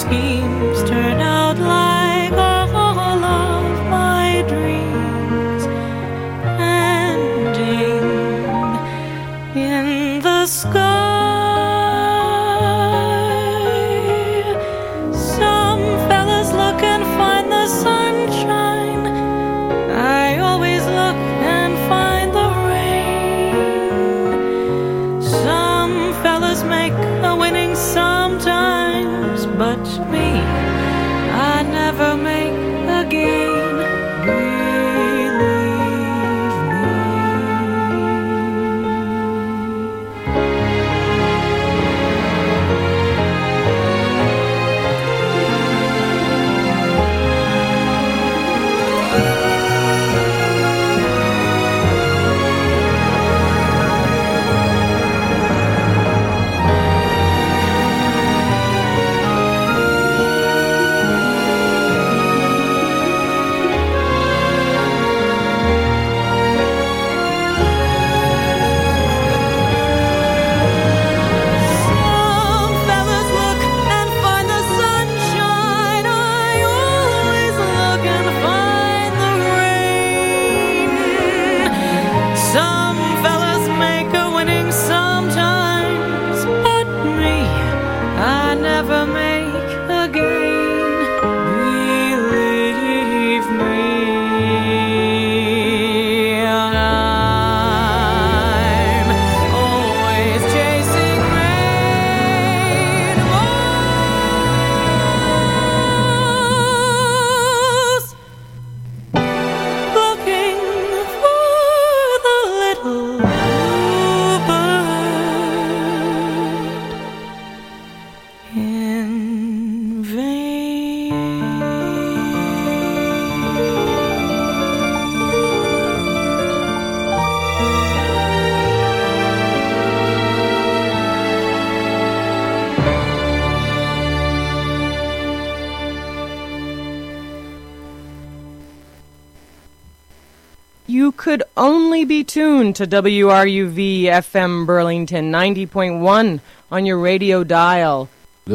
schemes turn out like all of my dreams, ending in the sky. Some fellas look and find the sunshine. I always look and find the rain. Some fellas make a winning sometimes, but me, I never make a gain. You could only be tuned to WRUV FM Burlington 90.1 on your radio dial.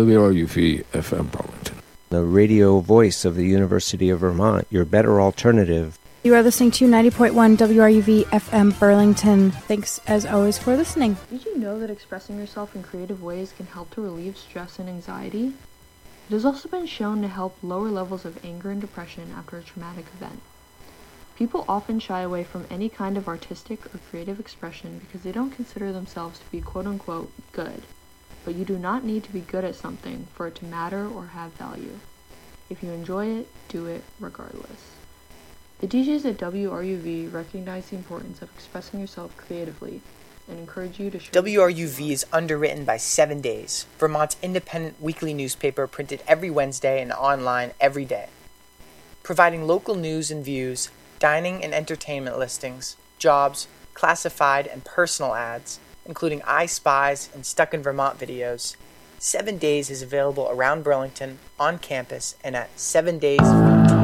WRUV FM Burlington, the radio voice of the University of Vermont, your better alternative. You are listening to 90.1 WRUV FM Burlington. Thanks as always for listening. Did you know that expressing yourself in creative ways can help to relieve stress and anxiety? It has also been shown to help lower levels of anger and depression after a traumatic event. People often shy away from any kind of artistic or creative expression because they don't consider themselves to be quote-unquote good. But you do not need to be good at something for it to matter or have value. If you enjoy it, do it regardless. The DJs at WRUV recognize the importance of expressing yourself creatively and encourage you to share. WRUV is underwritten by 7 Days, Vermont's independent weekly newspaper printed every Wednesday and online every day. Providing local news and views, dining and entertainment listings, jobs, classified and personal ads, including I Spies and Stuck in Vermont videos. 7 Days is available around Burlington, on campus, and at 7days.VT.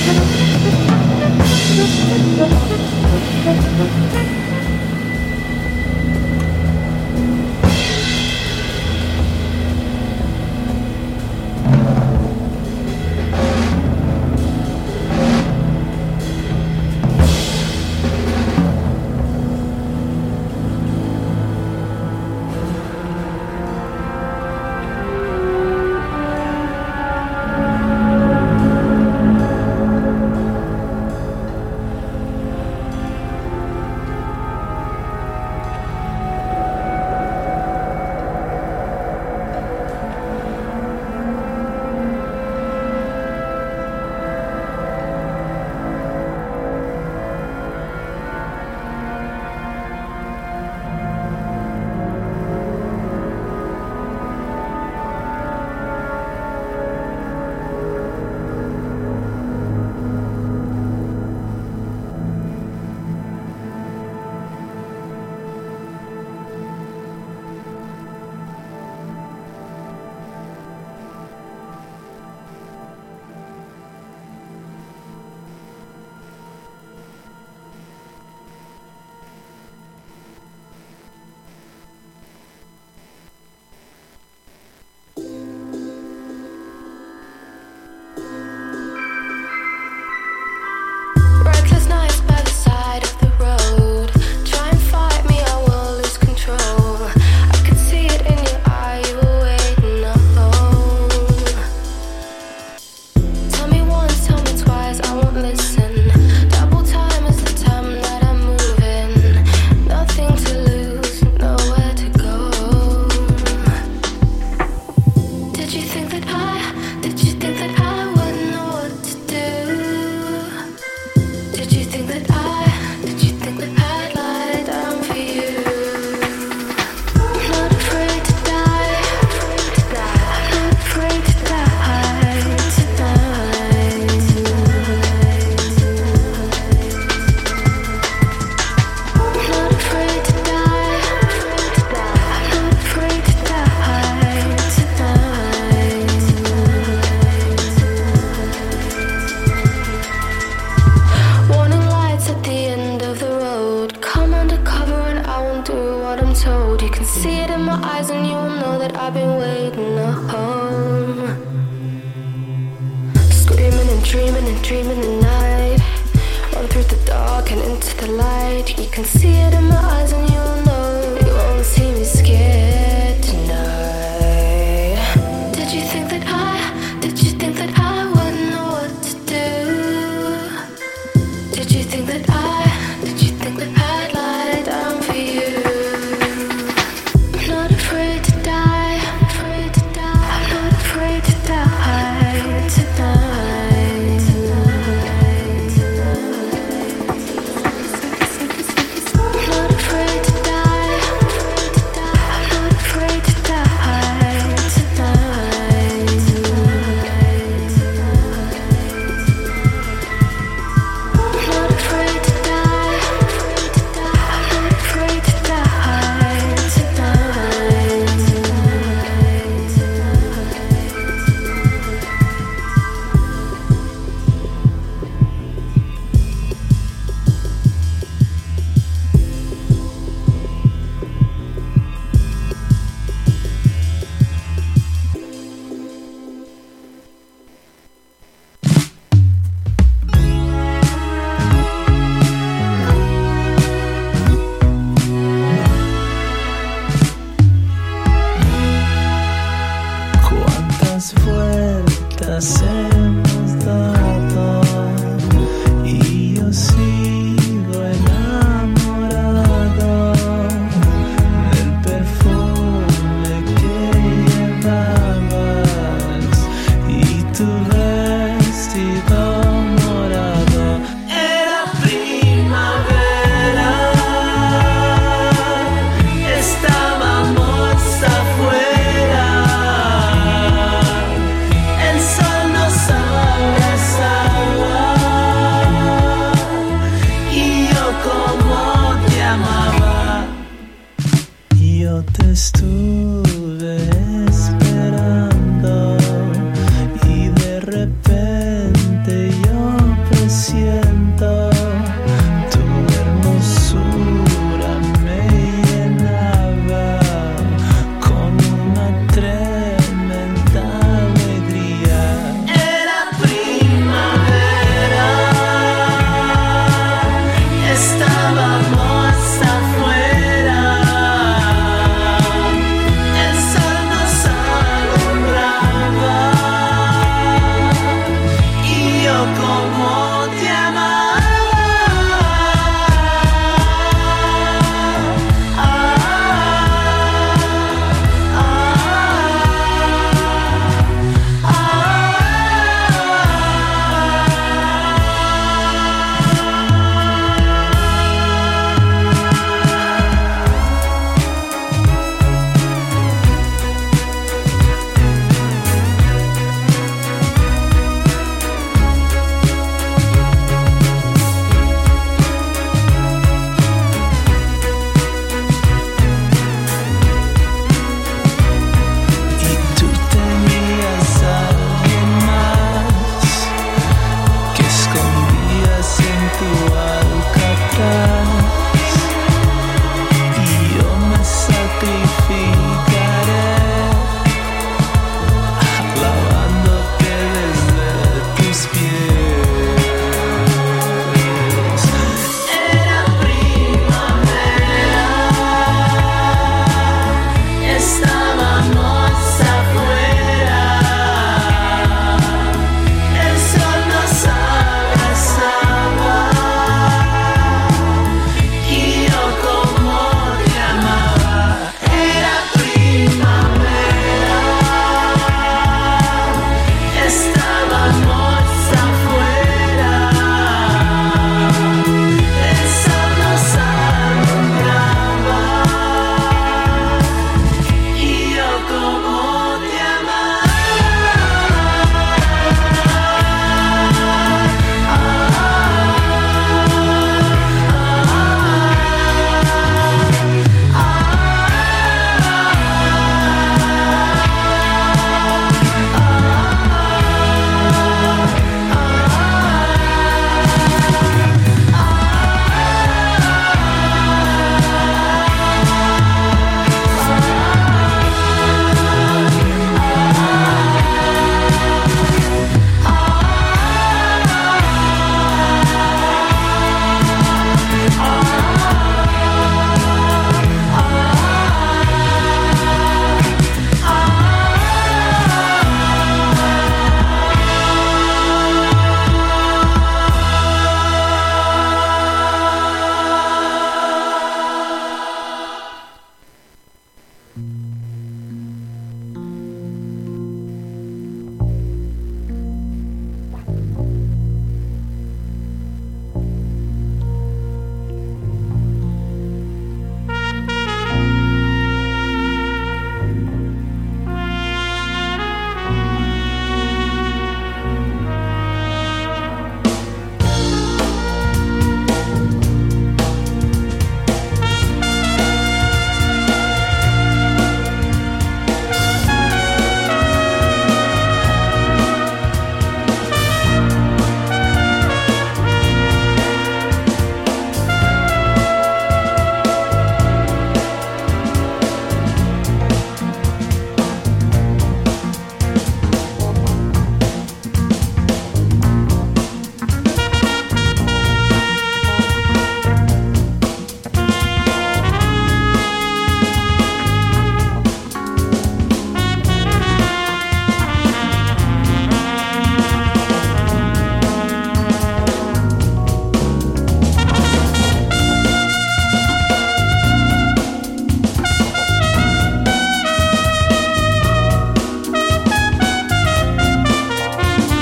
You can see it in my eyes and you'll know. You won't see me